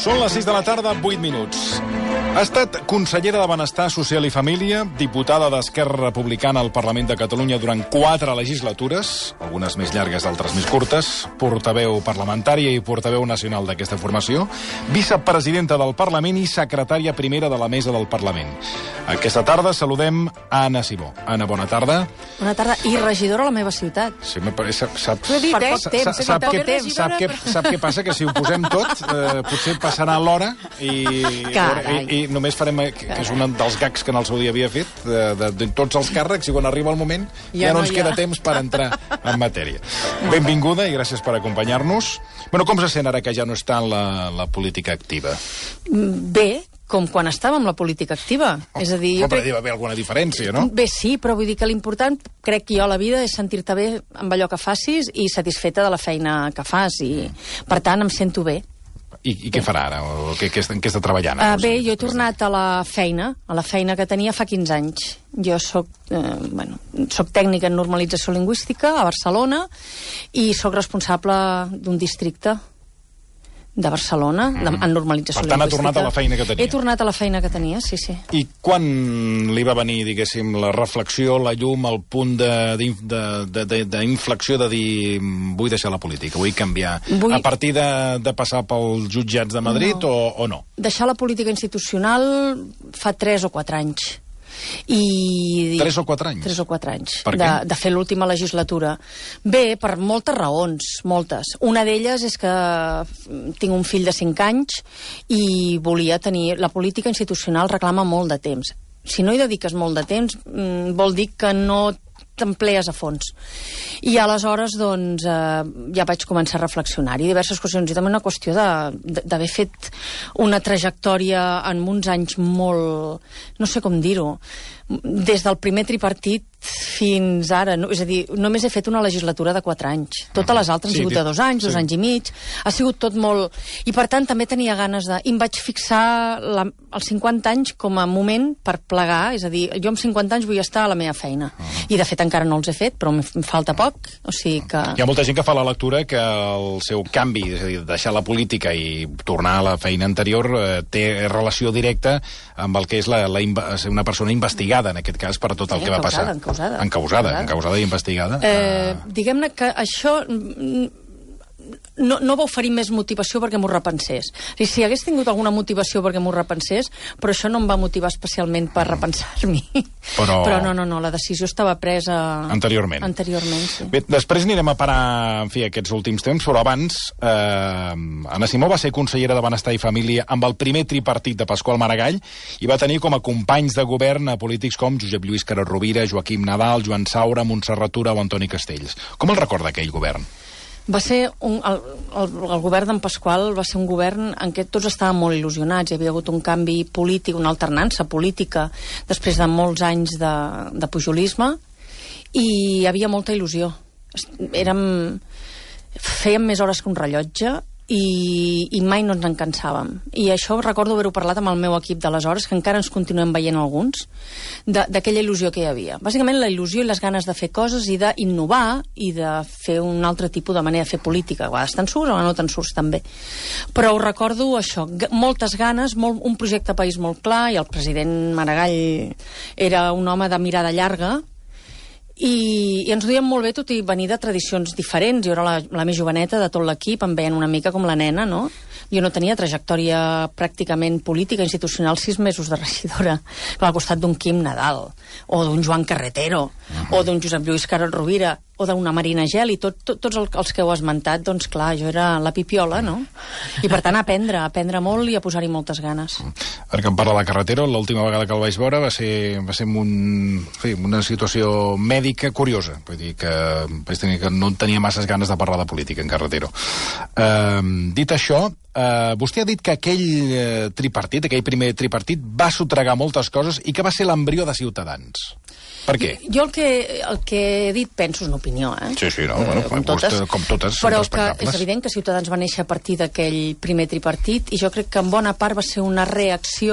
Són les 6 de la tarda, 8 minuts. Ha estat consellera de Benestar Social i Família, diputada d'Esquerra Republicana al Parlament de Catalunya durant 4 legislatures, algunes més llargues, altres més curtes, portaveu parlamentària i portaveu nacional d'aquesta formació, vicepresidenta del Parlament i secretària primera de la Mesa del Parlament. Aquesta tarda saludem a Anna Simó. Anna, bona tarda. Bona tarda. I regidora a la meva ciutat. Sí, sap què passa? Que si ho posem tot, potser passarà l'hora i només farem, que és un dels gags que en el seu dia havia fet, de tots els càrrecs, i quan arriba el moment ja no ens queda temps per entrar en matèria. Benvinguda i gràcies per acompanyar-nos. Bueno, com se sent ara que ja no està en la política activa? Bé, com quan estava en la política activa. És a dir, jo crec... Hi va haver alguna diferència, no? Bé, sí, però vull dir que l'important, crec que jo a la vida, és sentir-te bé amb allò que facis i satisfeta de la feina que fas. I, per tant, em sento bé. I què farà ara? En què està treballant? Bé, jo he tornat a la feina que tenia fa 15 anys. Jo soc tècnica en normalització lingüística a Barcelona i soc responsable d'un districte de Barcelona, en normalització lingüística. Per tant, ha tornat a la feina que tenia. He tornat a la feina que tenia, sí. I quan li va venir, diguéssim, la reflexió, la llum, el punt d'inflexió de dir vull deixar la política, vull canviar? A partir de passar pels jutjats de Madrid o no? Deixar la política institucional fa 3 o 4 anys. 3 o 4 anys? 3 o 4 anys. Per què? De fer l'última legislatura. Bé, per moltes raons, moltes. Una d'elles és que tinc un fill de 5 anys i volia tenir... La política institucional reclama molt de temps. Si no hi dediques molt de temps, vol dir que no t'emplees a fons. I aleshores, doncs, ja vaig començar a reflexionar-hi diverses qüestions. I també una qüestió d'haver fet una trajectòria en uns anys molt... no sé com dir-ho. Des del primer tripartit fins ara. És a dir, només he fet una legislatura de 4 anys. Totes les altres han sigut de 2 anys, 2 anys i mig. Ha sigut tot molt... I, per tant, també tenia ganes de... I em vaig fixar els 50 anys com a moment per plegar. És a dir, jo amb 50 anys vull estar a la meva feina. I, de fet, encara no els he fet, però em falta poc. O sigui que... Hi ha molta gent que fa la lectura que el seu canvi, és a dir, deixar la política i tornar a la feina anterior, té relació directa amb el que és ser una persona investigada, en aquest cas, per tot el que va passar. Encausada i investigada. Diguem-ne que això no va oferir més motivació perquè m'ho repensés. Si hagués tingut alguna motivació perquè m'ho repensés, però això no em va motivar especialment per repensar-m'hi. Però no, la decisió estava presa... Anteriorment, sí. Bé, després anirem a parar, en fi, aquests últims temps, però abans, Anna Simó va ser consellera de Benestar i Família amb el primer tripartit de Pasqual Maragall i va tenir com a companys de govern a polítics com Josep Lluís Carod Rovira, Joaquim Nadal, Joan Saura, Montserrat Tura o Antoni Castells. Com el recorda aquell govern? Va ser el govern d'en Pasqual va ser un govern en què tots estàvem molt il·lusionats. Hi havia hagut un canvi polític, una alternança política després de molts anys de pujolisme i hi havia molta il·lusió. Fèiem més hores que un rellotge i mai no ens en cansàvem. I això recordo haver-ho parlat amb el meu equip d'aleshores, que encara ens continuem veient alguns, d'aquella il·lusió que hi havia. Bàsicament la il·lusió i les ganes de fer coses i d'innovar i de fer un altre tipus de manera de fer política. A vegades te'n surts, a vegades no te'n surts també. Però ho recordo això, moltes ganes, un projecte país molt clar, i el president Maragall era un home de mirada llarga, i ens ho diem molt bé, tot i venir de tradicions diferents. Jo era la més joveneta de tot l'equip, em veien una mica com la nena, no? Jo no tenia trajectòria pràcticament política, institucional, 6 mesos de regidora, al costat d'un Quim Nadal, o d'un Joan Carretero, o d'un Josep Lluís Carod Rovira, o d'una Marina Gel, i tots els que heu esmentat, doncs clar, jo era la pipiola, no? I per tant a aprendre molt i a posar-hi moltes ganes. Ara que em parla de Carretero, l'última vegada que el vaig veure va ser una situació mèdica curiosa, vull dir que vaig tenir que no tenia masses ganes de parlar de política en Carretero. Dit això, vostè ha dit que aquell tripartit, aquell primer tripartit, va sotragar moltes coses i que va ser l'embrió de Ciutadans. Per què? Jo el que he dit penso és una opinió, Sí, no, com totes però que és evident que Ciutadans va néixer a partir d'aquell primer tripartit i jo crec que en bona part va ser una reacció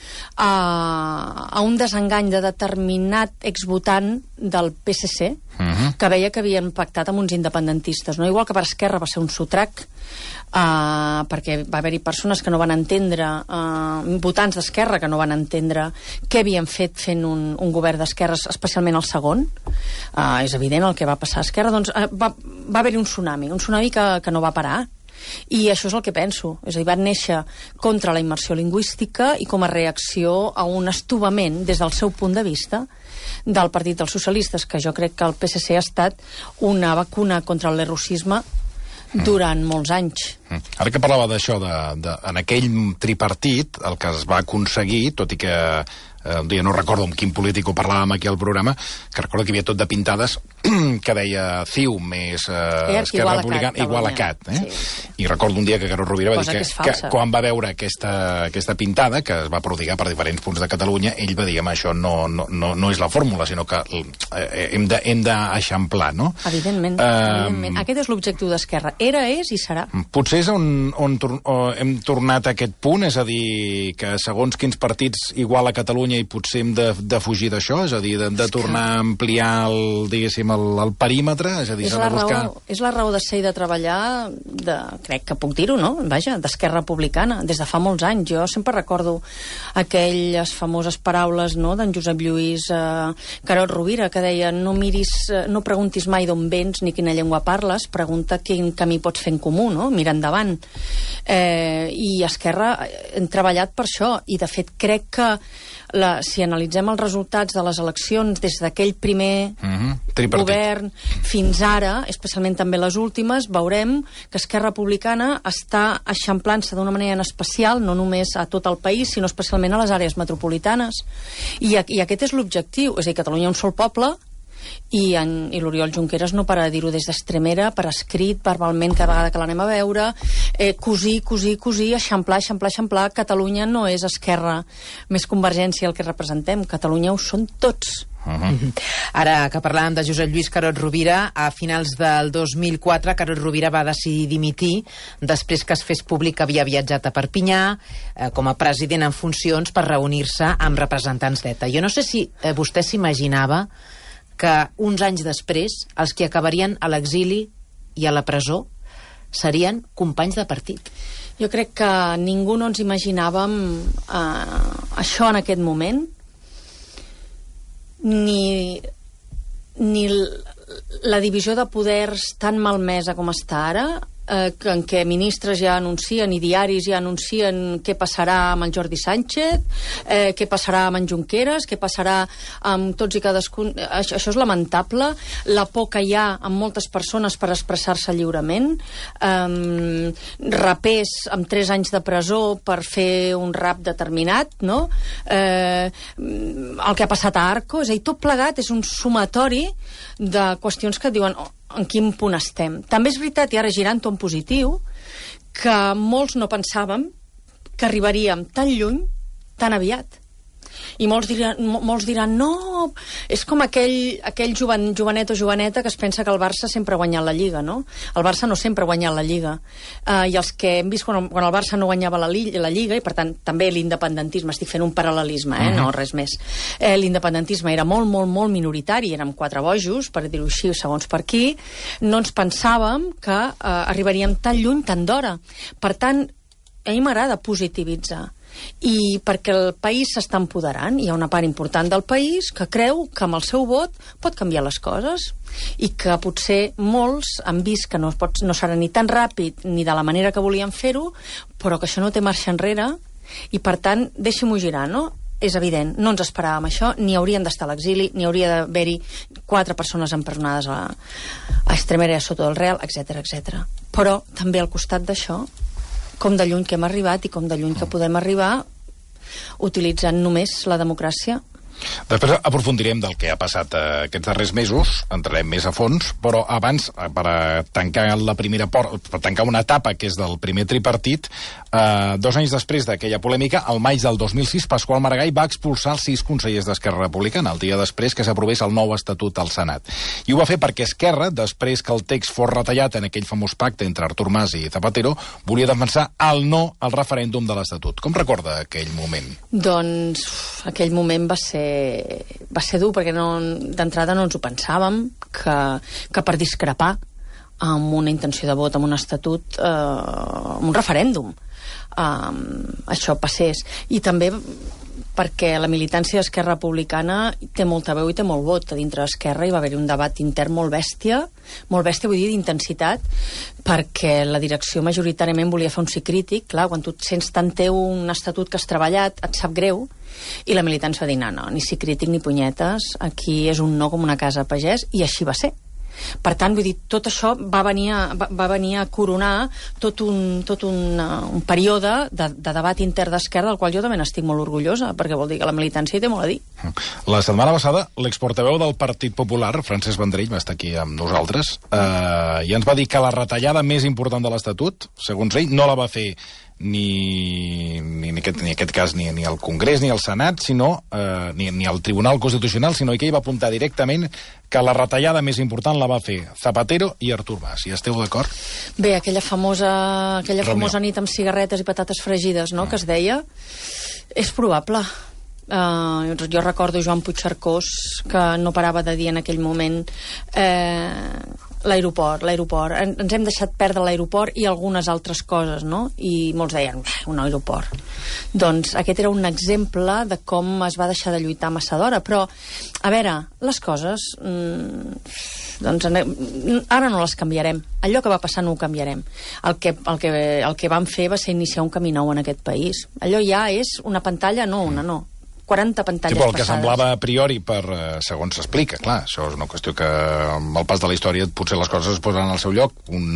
a un desengany de determinat exvotant del PSC, que veia que havien pactat amb uns independentistes, no? Igual que per Esquerra va ser un sotrac, perquè va haver-hi persones que no van entendre, votants d'Esquerra que no van entendre què havien fet fent un govern d'esquerres, especialment el segon. És evident el que va passar a Esquerra. Doncs va haver-hi un tsunami que no va parar. I això és el que penso, és a dir, van néixer contra la immersió lingüística i com a reacció a un estovament des del seu punt de vista del Partit dels Socialistes, que jo crec que el PSC ha estat una vacuna contra el lerrouxisme durant molts anys. Ara que parlava d'això, en aquell tripartit, el que es va aconseguir, tot i que un dia no recordo amb quin polític ho parlàvem aquí al programa, que recordo que hi havia tot de pintades que deia CiU més Esquerra Republicana igual a CAT. Sí. I recordo un dia que Carod Rovira va dir que quan va veure aquesta pintada, que es va prodigar per diferents punts de Catalunya, ell va dir, això no és la fórmula, sinó que hem d'eixamplar, no? Evidentment. Aquest és l'objectiu d'Esquerra. Era, és i serà. Potser és on hem tornat a aquest punt, és a dir, que segons quins partits igual a Catalunya i potser hem de fugir d'això, és a dir, de tornar a ampliar el perímetre, és a dir, s'ha de buscar... És la raó de ser i de treballar, crec que puc dir-ho, no? Vaja, d'Esquerra Republicana, des de fa molts anys. Jo sempre recordo aquelles famoses paraules, no?, d'en Josep Lluís Carod Rovira, que deia, no preguntis mai d'on vens ni quina llengua parles, pregunta quin camí pots fer en comú, no?, mira endavant. I Esquerra hem treballat per això, i de fet crec que si analitzem els resultats de les eleccions des d'aquell primer govern fins ara, especialment també les últimes, veurem que Esquerra Republicana està eixamplant-se d'una manera en especial, no només a tot el país, sinó especialment a les àrees metropolitanes. I aquest és l'objectiu, és a dir, Catalunya un sol poble, i l'Oriol Junqueras no para de dir-ho des d'Extremera, per escrit, verbalment, cada vegada que l'anem a veure, cosir, eixamplar. Catalunya no és Esquerra més Convergència el que representem, Catalunya ho són tots. Ara que parlàvem de Josep Lluís Carod Rovira, a finals del 2004 Carod Rovira va decidir dimitir després que es fes públic que havia viatjat a Perpinyà com a president en funcions per reunir-se amb representants d'ETA. Jo no sé si vostè s'imaginava que uns anys després els que acabarien a l'exili i a la presó serien companys de partit. Jo crec que ningú no ens imaginàvem això en aquest moment, ni la divisió de poders tan malmesa com està ara, en què ministres ja anuncien i diaris ja anuncien què passarà amb el Jordi Sánchez, què passarà amb en Junqueras, què passarà amb tots i cadascun... Això és lamentable, la por que hi ha amb moltes persones per expressar-se lliurement, rapers amb 3 anys de presó per fer un rap determinat, no? El que ha passat a Arco, és a dir, tot plegat és un sumatori de qüestions que et diuen en quin punt estem. També és veritat, i ara girant-ho en positiu, que molts no pensàvem que arribaríem tan lluny, tan aviat. I molts diran, no, és com aquell jovenet o joveneta que es pensa que el Barça sempre ha guanyat la Lliga, no? El Barça no sempre ha guanyat la Lliga. I els que hem vist quan el Barça no guanyava la Lliga, i per tant també l'independentisme, estic fent un paral·lelisme, no res més. L'independentisme era molt, molt, molt minoritari, érem 4 bojos, per dir-ho així, segons per aquí, no ens pensàvem que arribaríem tan lluny, tan d'hora. Per tant, a mi m'agrada positivitzar. I perquè el país s'està empoderant, hi ha una part important del país que creu que amb el seu vot pot canviar les coses, i que potser molts han vist que no serà ni tan ràpid ni de la manera que volien fer-ho, però que això no té marxa enrere, i per tant deixi-m'ho girar, no? És evident, no ens esperàvem això, ni haurien d'estar a l'exili, ni hauria d'haver-hi 4 persones empresonades a Extremera i a Soto del Real, etc. Però també al costat d'això, com de lluny que hem arribat i com de lluny que podem arribar utilitzant només la democràcia Després aprofundirem del que ha passat aquests darrers mesos, entrarem més a fons, però abans, per tancar una etapa que és del primer tripartit, 2 anys després d'aquella polèmica, al maig del 2006, Pasqual Maragall va expulsar els 6 consellers d'Esquerra Republicana, el dia després que s'aprovés el nou estatut al Senat. I ho va fer perquè Esquerra, després que el text fos retallat en aquell famós pacte entre Artur Mas i Zapatero, volia defensar el no al referèndum de l'Estatut. Com recorda aquell moment? Doncs aquell moment va ser dur, perquè d'entrada no ens ho pensàvem, que per discrepar amb una intenció de vot, amb un estatut, amb un referèndum, això passés. I també perquè la militància d'Esquerra Republicana té molta veu i té molt vot. A dintre d'Esquerra hi va haver-hi un debat intern molt bèstia, vull dir d'intensitat, perquè la direcció majoritàriament volia fer un sí crític. Clar, quan tu et sents tan teu un estatut que has treballat, et sap greu, i la militància va dir, no, ni sí crític ni punyetes, aquí és un no com una casa de pagès, i així va ser. Per tant, vull dir, tot això va venir a coronar tot un període de debat intern d'Esquerra, del qual jo també n'estic molt orgullosa, perquè vol dir que la militància hi té molt a dir. La setmana passada, l'exportaveu del Partit Popular, Francesc Vendrell, va estar aquí amb nosaltres, i ens va dir que la retallada més important de l'Estatut, segons ell, no la va fer ni aquest cas ni el Congrés ni el Senat, sinó ni el Tribunal Constitucional, sinó que ell va apuntar directament que la retallada més important la va fer Zapatero i Artur Mas. Hi esteu d'acord? Bé, aquella famosa nit amb cigarretes i patates fregides, no?, que es deia, és probable. Jo recordo Joan Puigcercós, que no parava de dir en aquell moment l'aeroport. Ens hem deixat perdre l'aeroport i algunes altres coses, no? I molts deien, un aeroport. Doncs aquest era un exemple de com es va deixar de lluitar massa d'hora. Però, a veure, les coses doncs ara no les canviarem. Allò que va passar no ho canviarem. El que vam fer va ser iniciar un camí nou en aquest país. Allò ja és una pantalla, no, 40 pantalles passades. El que passades. semblava a priori, segons s'explica, clar, això és una qüestió que amb el pas de la història potser les coses es posen al seu lloc,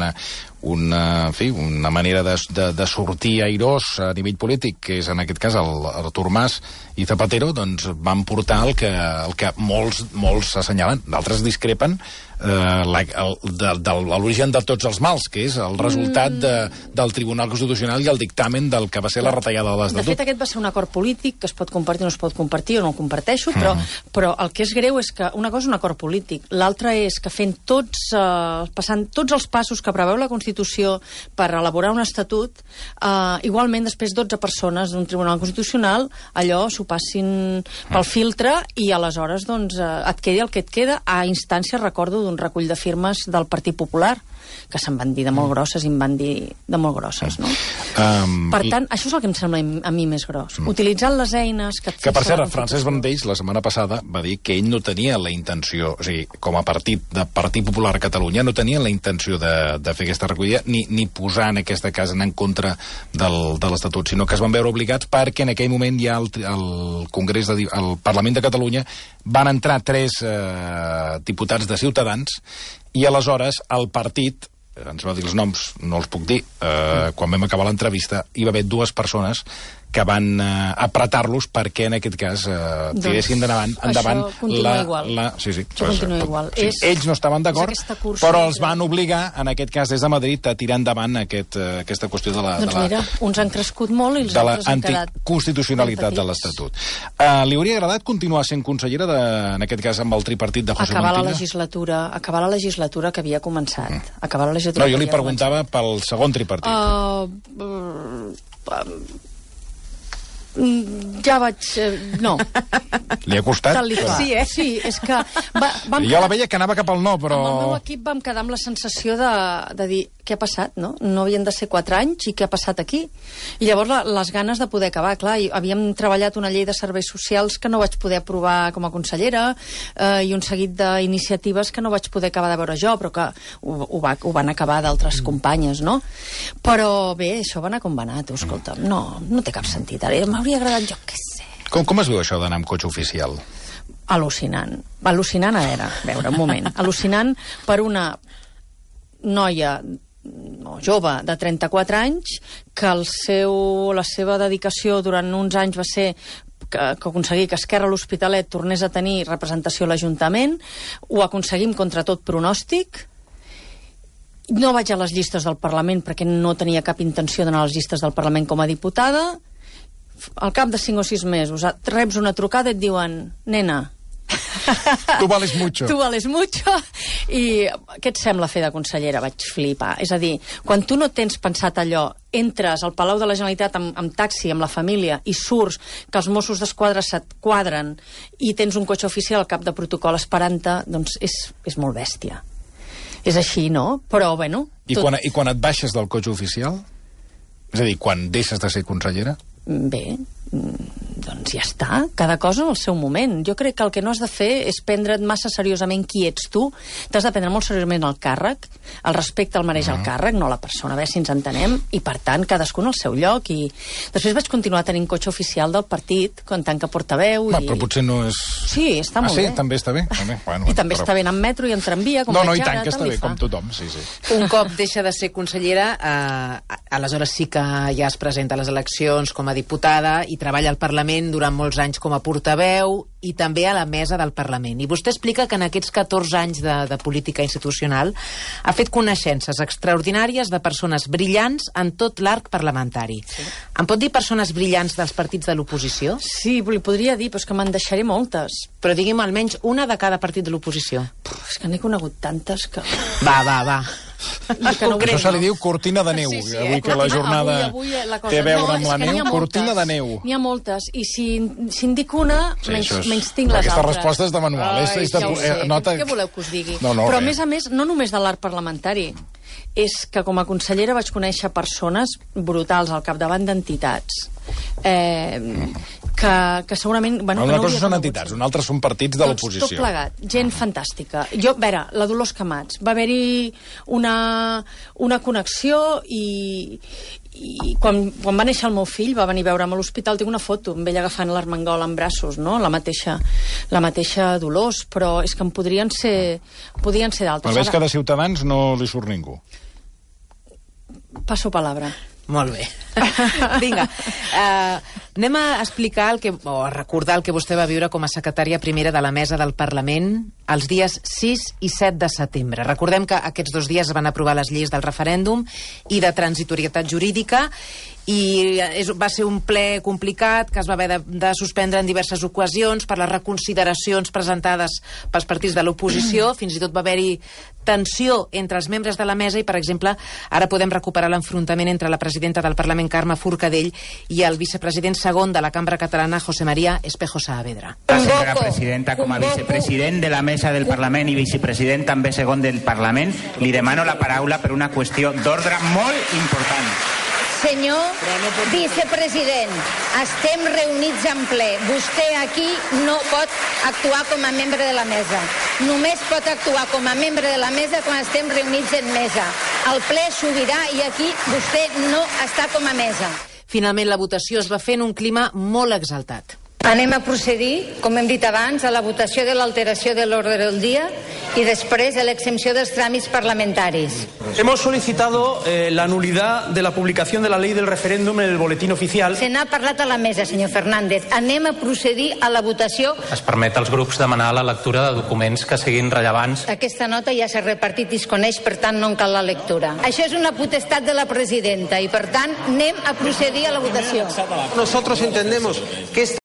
una manera de sortir airós a nivell polític, que és en aquest cas Artur Mas i Zapatero, doncs van portar el que molts assenyalen, d'altres discrepen, de l'origen de tots els mals, que és el resultat del Tribunal Constitucional i el dictamen del que va ser la retallada de l'Estatut. De fet, aquest va ser un acord polític que es pot compartir o no es pot compartir, o no el comparteixo, però el que és greu és que una cosa és un acord polític, l'altra és que passant tots els passos que preveu la Constitució per elaborar un estatut, igualment després 12 persones d'un Tribunal Constitucional allò s'ho passin pel filtre i aleshores doncs et quedi el que et queda, a instància, recordo, d'un recull de firmes del Partit Popular, que se'n van dir de molt grosses i em van dir de molt grosses, no? Per tant, això és el que em sembla a mi més gros. Utilitzant les eines que... Que, per cert, Francesc Vendrell, la setmana passada, va dir que ell no tenia la intenció, o sigui, com a Partit Popular a Catalunya, no tenia la intenció de fer aquesta recollida, ni posar en aquesta casa en contra de l'Estatut, sinó que es van veure obligats perquè en aquell moment ja al Parlament de Catalunya van entrar 3 diputats de Ciutadans i aleshores el partit, ens va dir els noms, no els puc dir, quan vam acabar l'entrevista hi va haver 2 persones que van apretar-los perquè en aquest cas tiressin endavant això continua igual. Això continua igual. Ells no estaven d'acord, però els van obligar, en aquest cas des de Madrid, a tirar endavant aquesta qüestió de la... Doncs mira, uns han crescut molt i els altres han quedat... anticonstitucionalitat de l'Estatut. Li hauria agradat continuar sent consellera, en aquest cas amb el tripartit de José Montilla? Acabar la legislatura que havia començat. No, jo li preguntava pel segon tripartit. Ja vaig... no. Li ha costat? Sí, Sí, és que... Jo la veia que anava cap al no, però... Amb el meu equip vam quedar amb la sensació de dir què ha passat, no? No havien de ser 4 anys i què ha passat aquí? I llavors les ganes de poder acabar, clar, havíem treballat una llei de serveis socials que no vaig poder aprovar com a consellera i un seguit d'iniciatives que no vaig poder acabar de veure jo, però que ho van acabar d'altres companyes, no? Però bé, això va anar com va anar, tu, escolta'm, no té cap sentit. Ara m'hauria agradat, jo què sé. Com es veu això d'anar amb cotxe oficial? Al·lucinant, a veure, un moment. Al·lucinant per una noia jove de 34 anys que la seva dedicació durant uns anys va ser aconseguir que Esquerra a l'Hospitalet tornés a tenir representació a l'Ajuntament, ho aconseguim contra tot pronòstic. No vaig a les llistes del Parlament perquè no tenia cap intenció d'anar a les llistes del Parlament com a diputada. Al cap de 5 o 6 mesos reps una trucada i et diuen: nena, tu vales mucho. Tu vales mucho. I què et sembla fer de consellera? Vaig flipar. És a dir, quan tu no tens pensat allò, entres al Palau de la Generalitat amb taxi, amb la família, i surts, que els Mossos d'Esquadra se't quadren i tens un cotxe oficial al cap de protocol esperant-te, doncs és molt bèstia. És així, no? Però, bueno... I quan et baixes del cotxe oficial? És a dir, quan deixes de ser consellera? Bé, doncs ja està, cada cosa en el seu moment. Jo crec que el que no has de fer és prendre't massa seriosament qui ets tu. T'has de prendre molt seriosament el càrrec, el respecte el mereix el càrrec, no la persona, a veure si ens entenem, i per tant cadascun al seu lloc. I després vaig continuar tenint cotxe oficial del partit, en tant que portaveu. Però potser no és... Sí, està molt bé. També està bé? Bueno, I també està bé en metro i en tramvia, com vaig ara. No, i tant que està bé, com tothom, sí. Un cop deixa de ser consellera, aleshores sí que ja es presenta a les eleccions com a diputada i treballa al Parlament durant molts anys com a portaveu i també a la mesa del Parlament. I vostè explica que en aquests 14 anys de política institucional ha fet coneixences extraordinàries de persones brillants en tot l'arc parlamentari. Sí. Em pot dir persones brillants dels partits de l'oposició? Sí, li podria dir, però és que me'n deixaré moltes. Però digui'm almenys una de cada partit de l'oposició. És que n'he conegut tantes que... Va. Això se li diu cortina de neu. Sí, avui que la jornada té a veure amb la neu, cortina de neu. N'hi ha moltes, i si en dic una, menys tinc les altres. Aquesta resposta és de manual. Què voleu que us digui? Però a més, no només de l'art parlamentari, és que com a consellera vaig conèixer persones brutals al capdavant d'entitats que segurament... Una cosa són entitats, una altra són partits de l'oposició. Tot plegat, gent fantàstica. A veure, la Dolors Camats, va haver-hi una connexió i quan va néixer el meu fill va venir a veure'm a l'hospital, tinc una foto amb ella agafant l'Armengol en braços, no? La mateixa Dolors, però és que en podien ser d'altres. Però veig que de Ciutadans no li surt ningú. Passo palabra. Molt bé. Vinga, anem a explicar o a recordar el que vostè va viure com a secretària primera de la mesa del Parlament els dies 6 i 7 de setembre. Recordem que aquests 2 dies es van aprovar les lleis del referèndum i de transitorietat jurídica i va ser un ple complicat que es va haver de suspendre en diverses ocasions per les reconsideracions presentades pels partits de l'oposició. Fins i tot va haver-hi tensió entre els membres de la mesa i, per exemple, ara podem recuperar l'enfrontament entre la presidenta del Parlament, Carme Forcadell, i el vicepresident segon de la Cambra Catalana, José María Espejo Saavedra. La senyora presidenta, com a vicepresident de la mesa del Parlament i vicepresident també segon del Parlament, li demano la paraula per una qüestió d'ordre molt important. Senyor vicepresident, estem reunits en ple. Vostè aquí no pot actuar com a membre de la mesa. Només pot actuar com a membre de la mesa quan estem reunits en mesa. El ple s'obrirà i aquí vostè no està com a mesa. Finalment, la votació es va fer en un clima molt exaltat. Anem a procedir, com hem dit abans, a la votació de l'alteració de l'ordre del dia y després a l'exempció dels tràmits parlamentaris. Hemos solicitado la nulidad de la publicación de la ley del referéndum en el boletín oficial. Se n'ha parlat a la mesa, senyor Fernández. Anem a procedir a la votació. Es permet als grups demanar la lectura de documents que siguin rellevants. Aquesta nota ja s'ha repartit i es coneix, per tant no en cal la lectura. Això és una potestat de la presidenta i, per tant, anem a procedir a la votació. Nosotros entendemos que